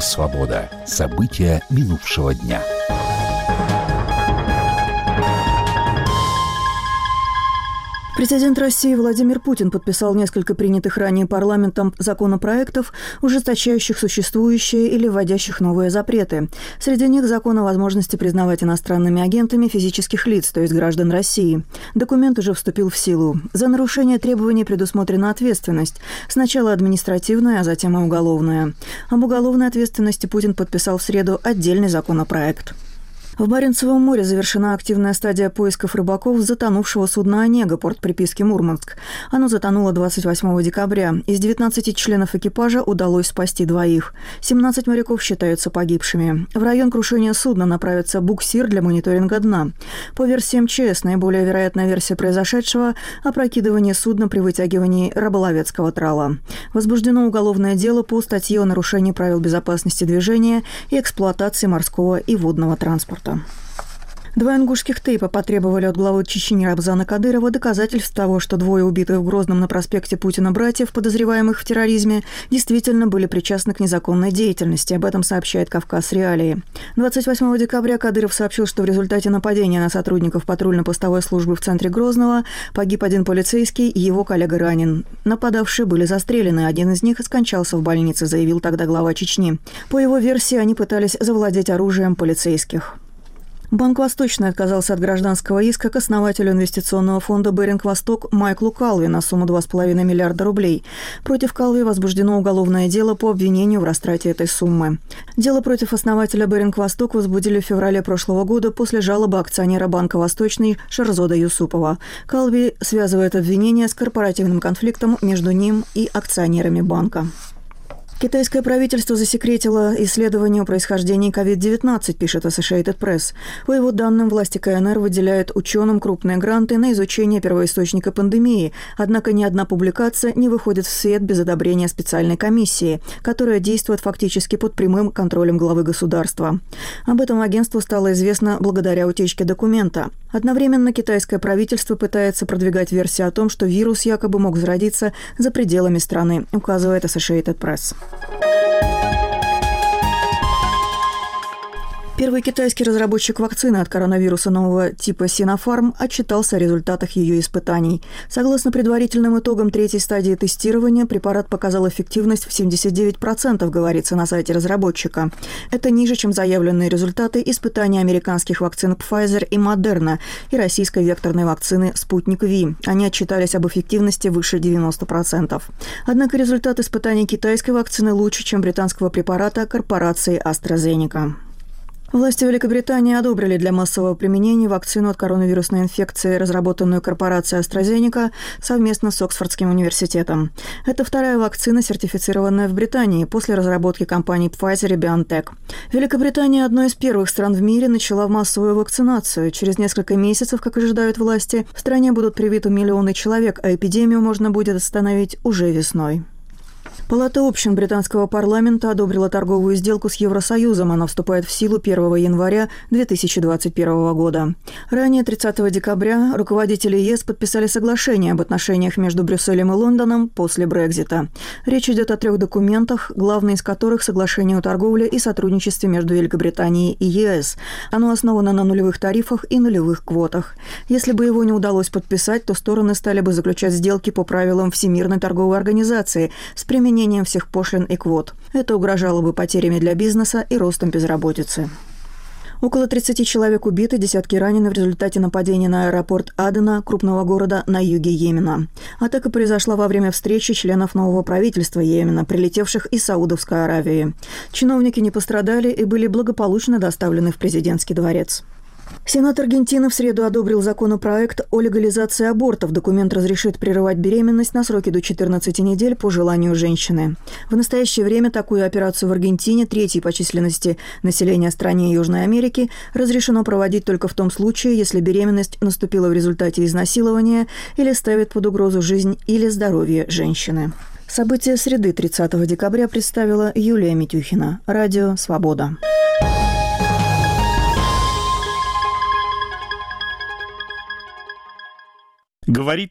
«Свобода». События минувшего дня. Президент России Владимир Путин подписал несколько принятых ранее парламентом законопроектов, ужесточающих существующие или вводящих новые запреты. Среди них закон о возможности признавать иностранными агентами физических лиц, то есть граждан России. Документ уже вступил в силу. За нарушение требований предусмотрена ответственность. Сначала административная, а затем и уголовная. Об уголовной ответственности Путин подписал в среду отдельный законопроект. В Баренцевом море завершена активная стадия поисков рыбаков с затонувшего судна «Онега», порт приписки Мурманск. Оно затонуло 28 декабря. Из 19 членов экипажа удалось спасти 2. 17 моряков считаются погибшими. В район крушения судна направится буксир для мониторинга дна. По версии МЧС, наиболее вероятная версия произошедшего – опрокидывание судна при вытягивании рыболовецкого трала. Возбуждено уголовное дело по статье о нарушении правил безопасности движения и эксплуатации морского и водного транспорта. 2 ингушских тейпа потребовали от главы Чечни Рамзана Кадырова доказательств того, что 2 убитых в Грозном на проспекте Путина братьев, подозреваемых в терроризме, действительно были причастны к незаконной деятельности. Об этом сообщает «Кавказ Реалии». 28 декабря Кадыров сообщил, что в результате нападения на сотрудников патрульно-постовой службы в центре Грозного погиб 1 полицейский и его коллега ранен. Нападавшие были застрелены, один из них скончался в больнице, заявил тогда глава Чечни. По его версии, они пытались завладеть оружием полицейских. Банк «Восточный» отказался от гражданского иска к основателю инвестиционного фонда «Беринг Восток» Майклу Калви на сумму 2,5 миллиарда рублей. Против Калви возбуждено уголовное дело по обвинению в растрате этой суммы. Дело против основателя «Беринг Восток» возбудили в феврале прошлого года после жалобы акционера банка «Восточный» Шерзода Юсупова. Калви связывает обвинение с корпоративным конфликтом между ним и акционерами банка. Китайское правительство засекретило исследование о происхождении COVID-19, пишет Associated Press. По его данным, власти КНР выделяют ученым крупные гранты на изучение первоисточника пандемии, однако ни одна публикация не выходит в свет без одобрения специальной комиссии, которая действует фактически под прямым контролем главы государства. Об этом агентству стало известно благодаря утечке документа. Одновременно китайское правительство пытается продвигать версию о том, что вирус якобы мог зародиться за пределами страны, указывает Associated Press. Первый китайский разработчик вакцины от коронавируса нового типа Sinopharm отчитался о результатах ее испытаний. Согласно предварительным итогам 3-й стадии тестирования, препарат показал эффективность в 79%, говорится на сайте разработчика. Это ниже, чем заявленные результаты испытаний американских вакцин Pfizer и Moderna и российской векторной вакцины Sputnik V. Они отчитались об эффективности выше 90%. Однако результат испытаний китайской вакцины лучше, чем британского препарата корпорации AstraZeneca. Власти Великобритании одобрили для массового применения вакцину от коронавирусной инфекции, разработанную корпорацией AstraZeneca совместно с Оксфордским университетом. Это 2-я вакцина, сертифицированная в Британии после разработки компаний Pfizer и BioNTech. Великобритания – одной из первых стран в мире начала массовую вакцинацию. Через несколько месяцев, как ожидают власти, в стране будут привиты миллионы человек, а эпидемию можно будет остановить уже весной. Палата общин британского парламента одобрила торговую сделку с Евросоюзом. Она вступает в силу 1 января 2021 года. Ранее, 30 декабря, руководители ЕС подписали соглашение об отношениях между Брюсселем и Лондоном после Брексита. Речь идет о 3 документах, главный из которых – соглашение о торговле и сотрудничестве между Великобританией и ЕС. Оно основано на нулевых тарифах и нулевых квотах. Если бы его не удалось подписать, то стороны стали бы заключать сделки по правилам Всемирной торговой организации с применением всех пошлин и квот. Это угрожало бы потерями для бизнеса и ростом безработицы. Около 30 человек убиты, десятки ранены в результате нападения на аэропорт Адена, крупного города на юге Йемена. Атака произошла во время встречи членов нового правительства Йемена, прилетевших из Саудовской Аравии. Чиновники не пострадали и были благополучно доставлены в президентский дворец. Сенат Аргентины в среду одобрил законопроект о легализации абортов. Документ разрешит прерывать беременность на сроки до 14 недель по желанию женщины. В настоящее время такую операцию в Аргентине, 3-й по численности населения стране Южной Америки, разрешено проводить только в том случае, если беременность наступила в результате изнасилования или ставит под угрозу жизнь или здоровье женщины. События среды 30 декабря представила Юлия Митюхина. Радио «Свобода». Говорит